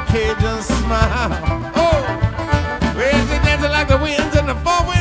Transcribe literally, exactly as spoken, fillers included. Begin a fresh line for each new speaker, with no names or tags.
Cajun smile. Oh, well, she dancing like the winds in the four winds.